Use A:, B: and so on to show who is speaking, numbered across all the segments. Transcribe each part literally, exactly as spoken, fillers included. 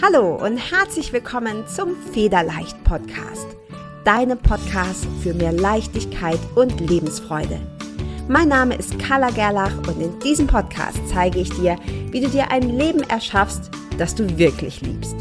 A: Hallo und herzlich willkommen zum Federleicht Podcast, deinem Podcast für mehr Leichtigkeit und Lebensfreude. Mein Name ist Carla Gerlach und in diesem Podcast zeige ich dir, wie du dir ein Leben erschaffst, das du wirklich liebst.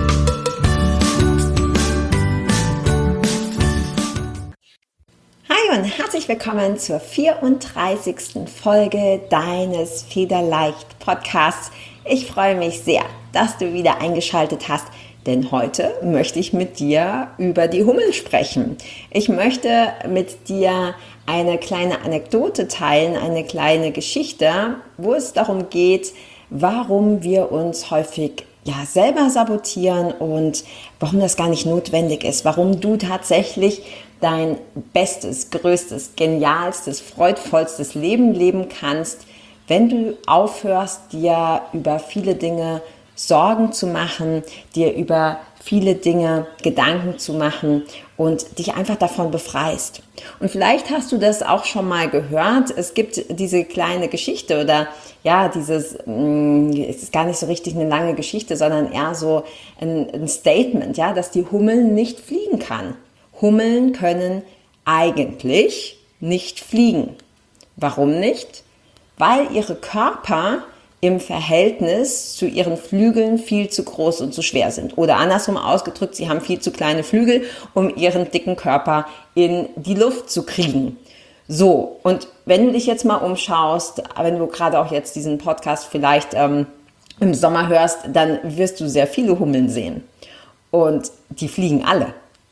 A: Hi und herzlich willkommen zur vierunddreißigsten Folge deines Federleicht Podcasts. Ich freue mich sehr, dass du wieder eingeschaltet hast, denn heute möchte ich mit dir über die Hummel sprechen. Ich möchte mit dir eine kleine Anekdote teilen, eine kleine Geschichte, wo es darum geht, warum wir uns häufig ja, selber sabotieren und warum das gar nicht notwendig ist, warum du tatsächlich dein bestes, größtes, genialstes, freudvollstes Leben leben kannst, wenn du aufhörst, dir über viele Dinge Sorgen zu machen, dir über viele Dinge Gedanken zu machen und dich einfach davon befreist. Und vielleicht hast du das auch schon mal gehört. Es gibt diese kleine Geschichte oder ja, dieses, es ist gar nicht so richtig eine lange Geschichte, sondern eher so ein, ein Statement, ja, dass die Hummel nicht fliegen kann. Hummeln können eigentlich nicht fliegen. Warum nicht? Weil ihre Körper im Verhältnis zu ihren Flügeln viel zu groß und zu schwer sind. Oder andersrum ausgedrückt, sie haben viel zu kleine Flügel, um ihren dicken Körper in die Luft zu kriegen. So, und wenn du dich jetzt mal umschaust, wenn du gerade auch jetzt diesen Podcast vielleicht ähm, im Sommer hörst, dann wirst du sehr viele Hummeln sehen. Und die fliegen alle.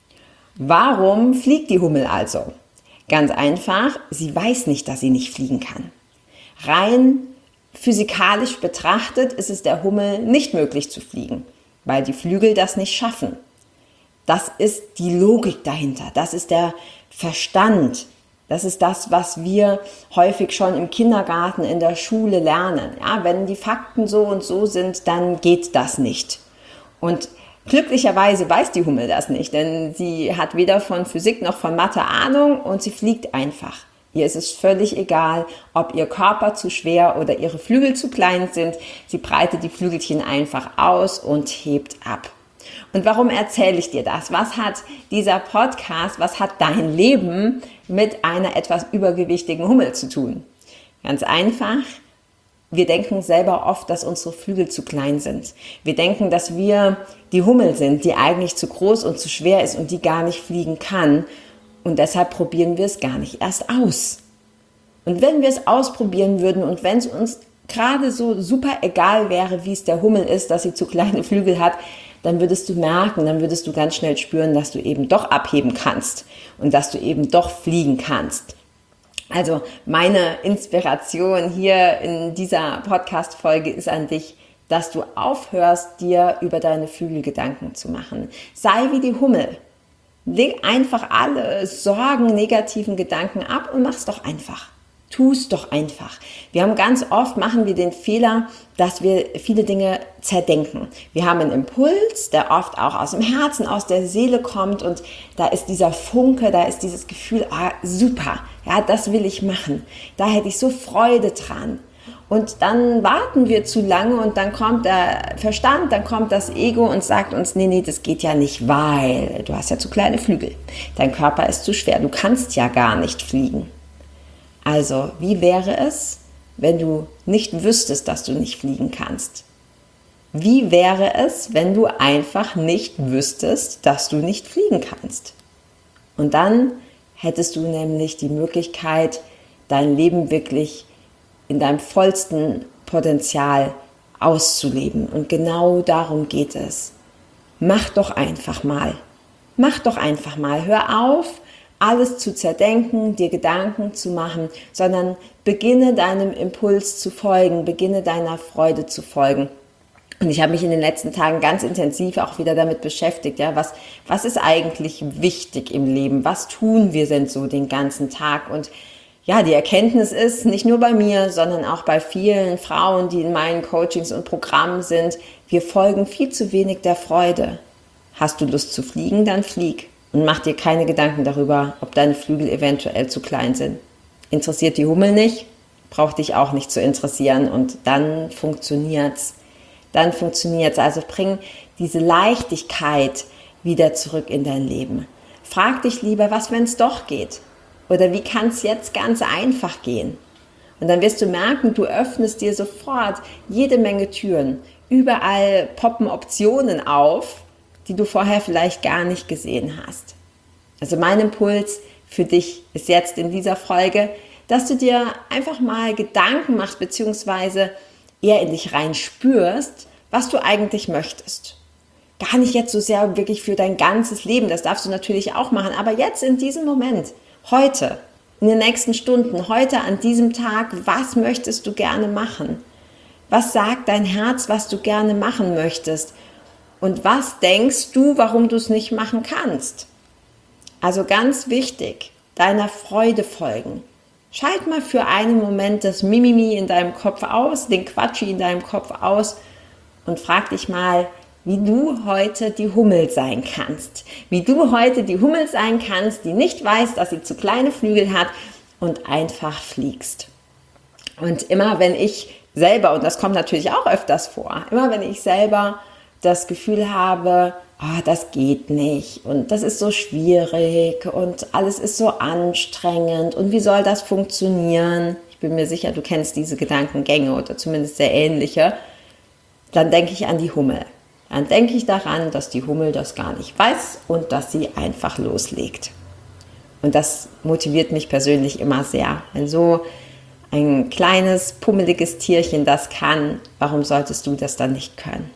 A: Warum fliegt die Hummel also? Ganz einfach, sie weiß nicht, dass sie nicht fliegen kann. Rein physikalisch betrachtet ist es der Hummel nicht möglich zu fliegen, weil die Flügel das nicht schaffen. Das ist die Logik dahinter, das ist der Verstand, das ist das, was wir häufig schon im Kindergarten, in der Schule lernen. Ja, wenn die Fakten so und so sind, dann geht das nicht. Und glücklicherweise weiß die Hummel das nicht, denn sie hat weder von Physik noch von Mathe Ahnung und sie fliegt einfach. Ihr ist es völlig egal, ob ihr Körper zu schwer oder ihre Flügel zu klein sind. Sie breitet die Flügelchen einfach aus und hebt ab. Und warum erzähle ich dir das? Was hat dieser Podcast, was hat dein Leben mit einer etwas übergewichtigen Hummel zu tun? Ganz einfach. Wir denken selber oft, dass unsere Flügel zu klein sind. Wir denken, dass wir die Hummel sind, die eigentlich zu groß und zu schwer ist und die gar nicht fliegen kann. Und deshalb probieren wir es gar nicht erst aus. Und wenn wir es ausprobieren würden und wenn es uns gerade so super egal wäre, wie es der Hummel ist, dass sie zu kleine Flügel hat, dann würdest du merken, dann würdest du ganz schnell spüren, dass du eben doch abheben kannst und dass du eben doch fliegen kannst. Also meine Inspiration hier in dieser Podcast-Folge ist an dich, dass du aufhörst, dir über deine Flügel Gedanken zu machen. Sei wie die Hummel. Leg einfach alle Sorgen, negativen Gedanken ab und mach's doch einfach. Tu's doch einfach. Wir haben ganz oft, machen wir den Fehler, dass wir viele Dinge zerdenken. Wir haben einen Impuls, der oft auch aus dem Herzen, aus der Seele kommt und da ist dieser Funke, da ist dieses Gefühl, ah, super, ja, das will ich machen. Da hätte ich so Freude dran. Und dann warten wir zu lange und dann kommt der Verstand, dann kommt das Ego und sagt uns, nee, nee, das geht ja nicht, weil du hast ja zu kleine Flügel. Dein Körper ist zu schwer, du kannst ja gar nicht fliegen. Also, wie wäre es, wenn du nicht wüsstest, dass du nicht fliegen kannst? Wie wäre es, wenn du einfach nicht wüsstest, dass du nicht fliegen kannst? Und dann hättest du nämlich die Möglichkeit, dein Leben wirklich in deinem vollsten Potenzial auszuleben. Und genau darum geht es. Mach doch einfach mal. Mach doch einfach mal. Hör auf, alles zu zerdenken, dir Gedanken zu machen, sondern beginne deinem Impuls zu folgen, beginne deiner Freude zu folgen. Und ich habe mich in den letzten Tagen ganz intensiv auch wieder damit beschäftigt, ja, was, was ist eigentlich wichtig im Leben? Was tun wir denn so den ganzen Tag? Und ja, die Erkenntnis ist, nicht nur bei mir, sondern auch bei vielen Frauen, die in meinen Coachings und Programmen sind, wir folgen viel zu wenig der Freude. Hast du Lust zu fliegen, dann flieg. Und mach dir keine Gedanken darüber, ob deine Flügel eventuell zu klein sind. Interessiert die Hummel nicht, braucht dich auch nicht zu interessieren und dann funktioniert's. dann funktioniert es. Also bring diese Leichtigkeit wieder zurück in dein Leben. Frag dich lieber, was, wenn es doch geht? Oder wie kann es jetzt ganz einfach gehen? Und dann wirst du merken, du öffnest dir sofort jede Menge Türen. Überall poppen Optionen auf, die du vorher vielleicht gar nicht gesehen hast. Also mein Impuls für dich ist jetzt in dieser Folge, dass du dir einfach mal Gedanken machst, beziehungsweise eher in dich rein spürst, was du eigentlich möchtest. Gar nicht jetzt so sehr wirklich für dein ganzes Leben, das darfst du natürlich auch machen, aber jetzt in diesem Moment, heute, in den nächsten Stunden, heute an diesem Tag, was möchtest du gerne machen? Was sagt dein Herz, was du gerne machen möchtest? Und was denkst du, warum du es nicht machen kannst? Also ganz wichtig, deiner Freude folgen. Schalt mal für einen Moment das Mimimi in deinem Kopf aus, den Quatschi in deinem Kopf aus und frag dich mal, wie du heute die Hummel sein kannst. Wie du heute die Hummel sein kannst, die nicht weiß, dass sie zu kleine Flügel hat und einfach fliegst. Und immer wenn ich selber, und das kommt natürlich auch öfters vor, immer wenn ich selber das Gefühl habe, oh, das geht nicht und das ist so schwierig und alles ist so anstrengend und wie soll das funktionieren? Ich bin mir sicher, du kennst diese Gedankengänge oder zumindest sehr ähnliche. Dann denke ich an die Hummel. Dann denke ich daran, dass die Hummel das gar nicht weiß und dass sie einfach loslegt. Und das motiviert mich persönlich immer sehr. Wenn so ein kleines, pummeliges Tierchen das kann, warum solltest du das dann nicht können?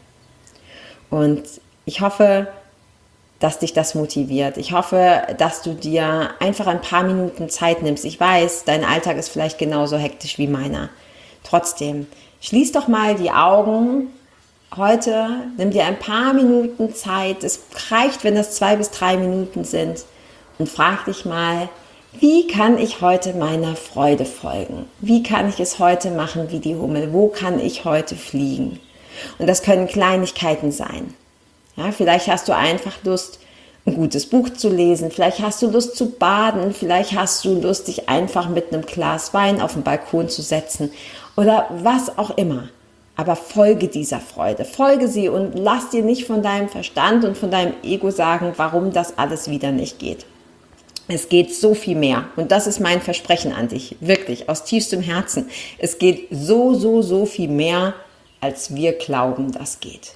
A: Und ich hoffe, dass dich das motiviert. Ich hoffe, dass du dir einfach ein paar Minuten Zeit nimmst. Ich weiß, dein Alltag ist vielleicht genauso hektisch wie meiner. Trotzdem, schließ doch mal die Augen. Heute nimm dir ein paar Minuten Zeit. Es reicht, wenn das zwei bis drei Minuten sind. Und frag dich mal, wie kann ich heute meiner Freude folgen? Wie kann ich es heute machen wie die Hummel? Wo kann ich heute fliegen? Und das können Kleinigkeiten sein. Ja, vielleicht hast du einfach Lust, ein gutes Buch zu lesen. Vielleicht hast du Lust zu baden. Vielleicht hast du Lust, dich einfach mit einem Glas Wein auf den Balkon zu setzen. Oder was auch immer. Aber folge dieser Freude. Folge sie und lass dir nicht von deinem Verstand und von deinem Ego sagen, warum das alles wieder nicht geht. Es geht so viel mehr. Und das ist mein Versprechen an dich. Wirklich, aus tiefstem Herzen. Es geht so, so, so viel mehr, als wir glauben, das geht.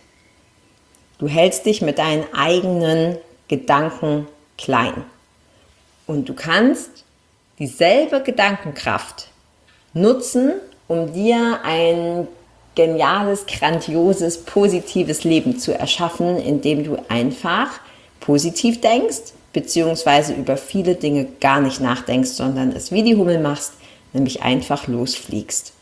A: Du hältst dich mit deinen eigenen Gedanken klein. Und du kannst dieselbe Gedankenkraft nutzen, um dir ein geniales, grandioses, positives Leben zu erschaffen, indem du einfach positiv denkst, beziehungsweise über viele Dinge gar nicht nachdenkst, sondern es wie die Hummel machst, nämlich einfach losfliegst.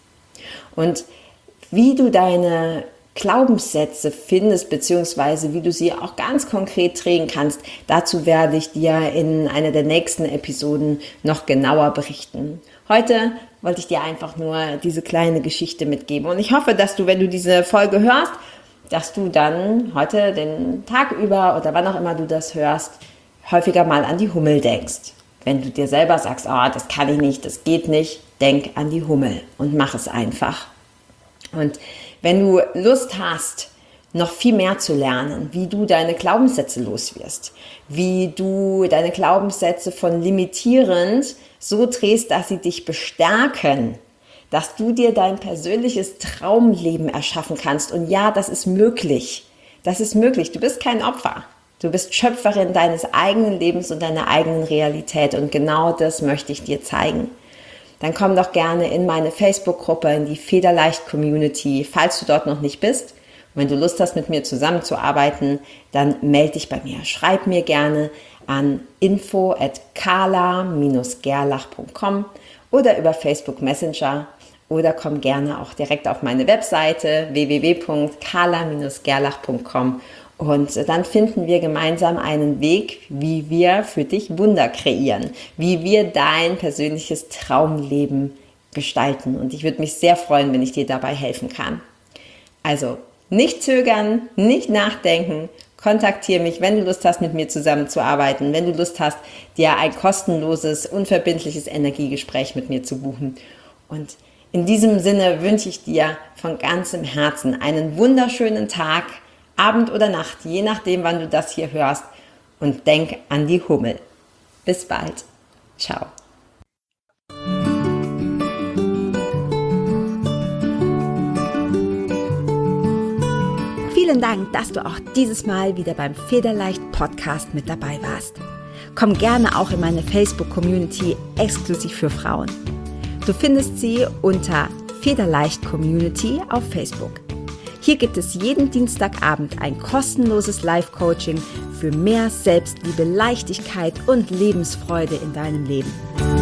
A: Und wie du deine Glaubenssätze findest, beziehungsweise wie du sie auch ganz konkret drehen kannst, dazu werde ich dir in einer der nächsten Episoden noch genauer berichten. Heute wollte ich dir einfach nur diese kleine Geschichte mitgeben und ich hoffe, dass du, wenn du diese Folge hörst, dass du dann heute den Tag über oder wann auch immer du das hörst, häufiger mal an die Hummel denkst. Wenn du dir selber sagst, oh, das kann ich nicht, das geht nicht, denk an die Hummel und mach es einfach. Und wenn du Lust hast, noch viel mehr zu lernen, wie du deine Glaubenssätze loswirst, wie du deine Glaubenssätze von limitierend so drehst, dass sie dich bestärken, dass du dir dein persönliches Traumleben erschaffen kannst. Und ja, das ist möglich. Das ist möglich. Du bist kein Opfer. Du bist Schöpferin deines eigenen Lebens und deiner eigenen Realität. Und genau das möchte ich dir zeigen. Dann komm doch gerne in meine Facebook-Gruppe, in die Federleicht-Community, falls du dort noch nicht bist. Und wenn du Lust hast, mit mir zusammenzuarbeiten, dann melde dich bei mir. Schreib mir gerne an info at carla dash gerlach punkt com oder über Facebook Messenger oder komm gerne auch direkt auf meine Webseite w w w punkt carla dash gerlach punkt com und dann finden wir gemeinsam einen Weg, wie wir für dich Wunder kreieren, wie wir dein persönliches Traumleben gestalten. Und ich würde mich sehr freuen, wenn ich dir dabei helfen kann. Also nicht zögern, nicht nachdenken, kontaktiere mich, wenn du Lust hast, mit mir zusammenzuarbeiten, wenn du Lust hast, dir ein kostenloses, unverbindliches Energiegespräch mit mir zu buchen. Und In diesem Sinne wünsche ich dir von ganzem Herzen einen wunderschönen Tag, Abend oder Nacht, je nachdem, wann du das hier hörst. Und denk an die Hummel. Bis bald. Ciao. Vielen Dank, dass du auch dieses Mal wieder beim Federleicht Podcast mit dabei warst. Komm gerne auch in meine Facebook-Community exklusiv für Frauen. Du findest sie unter Federleicht Community auf Facebook. Hier gibt es jeden Dienstagabend ein kostenloses Live-Coaching für mehr Selbstliebe, Leichtigkeit und Lebensfreude in deinem Leben.